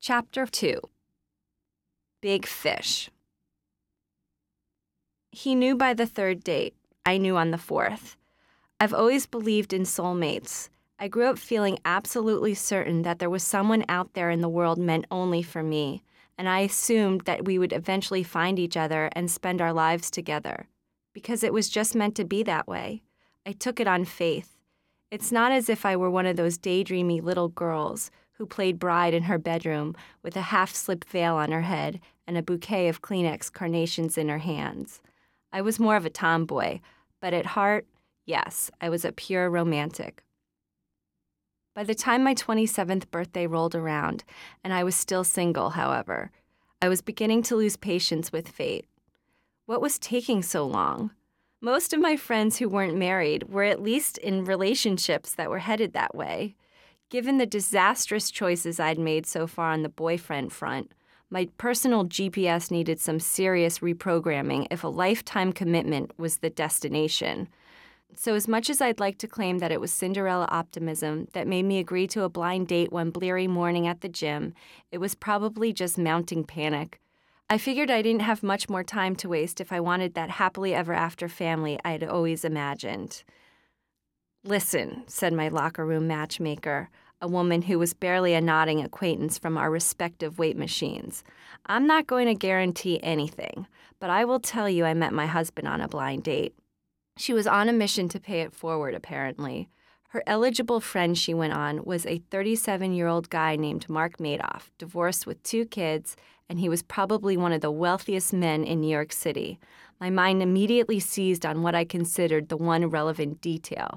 Chapter 2. Big Fish. He knew by the third date. I knew on the fourth. I've always believed in soulmates. I grew up feeling absolutely certain that there was someone out there in the world meant only for me, and I assumed that we would eventually find each other and spend our lives together, because it was just meant to be that way. I took it on faith. It's not as if I were one of those daydreamy little girls who played bride in her bedroom with a half-slipped veil on her head and a bouquet of Kleenex carnations in her hands. I was more of a tomboy, but at heart, yes, I was a pure romantic. By the time my 27th birthday rolled around, and I was still single, however, I was beginning to lose patience with fate. What was taking so long? Most of my friends who weren't married were at least in relationships that were headed that way. Given the disastrous choices I'd made so far on the boyfriend front, my personal GPS needed some serious reprogramming if a lifetime commitment was the destination. So as much as I'd like to claim that it was Cinderella optimism that made me agree to a blind date one bleary morning at the gym, it was probably just mounting panic. I figured I didn't have much more time to waste if I wanted that happily ever after family I'd always imagined. "Listen," said my locker room matchmaker, a woman who was barely a nodding acquaintance from our respective weight machines. "I'm not going to guarantee anything, but I will tell you I met my husband on a blind date." She was on a mission to pay it forward, apparently. Her eligible friend, she went on, was a 37-year-old guy named Mark Madoff, divorced with 2 kids, and he was probably one of the wealthiest men in New York City. My mind immediately seized on what I considered the one relevant detail.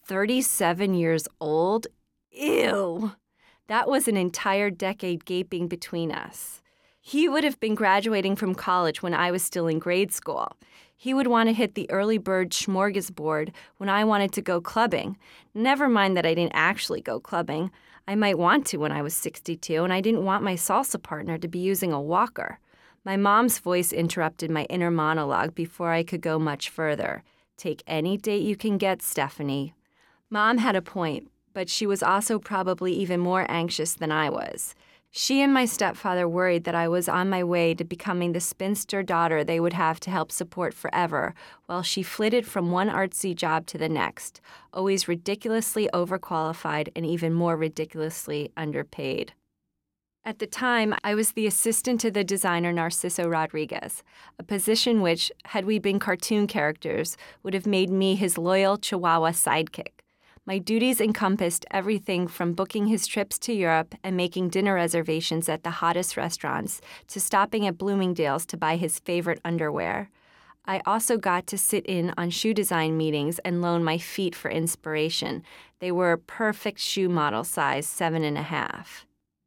37 years old? Ew! That was an entire decade gaping between us. He would have been graduating from college when I was still in grade school. He would want to hit the early bird smorgasbord when I wanted to go clubbing. Never mind that I didn't actually go clubbing. I might want to when I was 62, and I didn't want my salsa partner to be using a walker. My mom's voice interrupted my inner monologue before I could go much further. Take any date you can get, Stephanie. Mom had a point, but she was also probably even more anxious than I was. She and my stepfather worried that I was on my way to becoming the spinster daughter they would have to help support forever, while she flitted from one artsy job to the next, always ridiculously overqualified and even more ridiculously underpaid. At the time, I was the assistant to the designer Narciso Rodriguez, a position which, had we been cartoon characters, would have made me his loyal Chihuahua sidekick. My duties encompassed everything from booking his trips to Europe and making dinner reservations at the hottest restaurants to stopping at Bloomingdale's to buy his favorite underwear. I also got to sit in on shoe design meetings and loan my feet for inspiration. They were perfect shoe model size 7.5.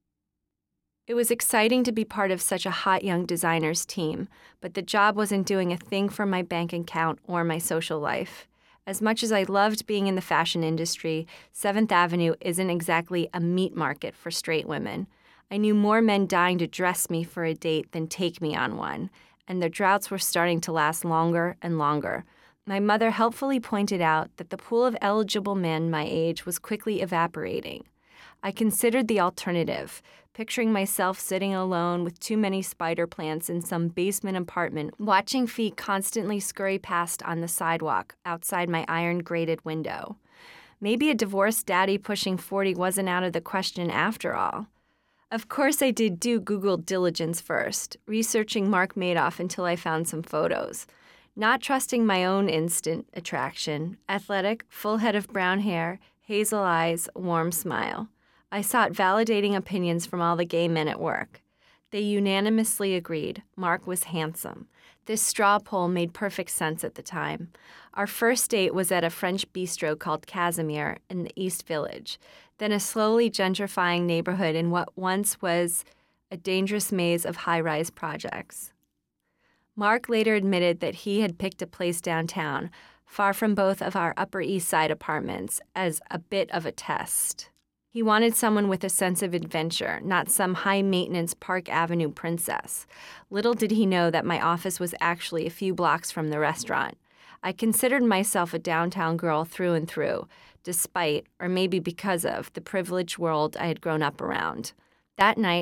It was exciting to be part of such a hot young designer's team, but the job wasn't doing a thing for my bank account or my social life. As much as I loved being in the fashion industry, 7th Avenue isn't exactly a meat market for straight women. I knew more men dying to dress me for a date than take me on one, and the droughts were starting to last longer and longer. My mother helpfully pointed out that the pool of eligible men my age was quickly evaporating. I considered the alternative, picturing myself sitting alone with too many spider plants in some basement apartment, watching feet constantly scurry past on the sidewalk outside my iron-grated window. Maybe a divorced daddy pushing 40 wasn't out of the question after all. Of course, I did do Google diligence first, researching Mark Madoff until I found some photos. Not trusting my own instant attraction, athletic, full head of brown hair, hazel eyes, warm smile. I sought validating opinions from all the gay men at work. They unanimously agreed Mark was handsome. This straw poll made perfect sense at the time. Our first date was at a French bistro called Casimir in the East Village, then a slowly gentrifying neighborhood in what once was a dangerous maze of high-rise projects. Mark later admitted that he had picked a place downtown, far from both of our Upper East Side apartments, as a bit of a test. He wanted someone with a sense of adventure, not some high-maintenance Park Avenue princess. Little did he know that my office was actually a few blocks from the restaurant. I considered myself a downtown girl through and through, despite, or maybe because of, the privileged world I had grown up around. That night,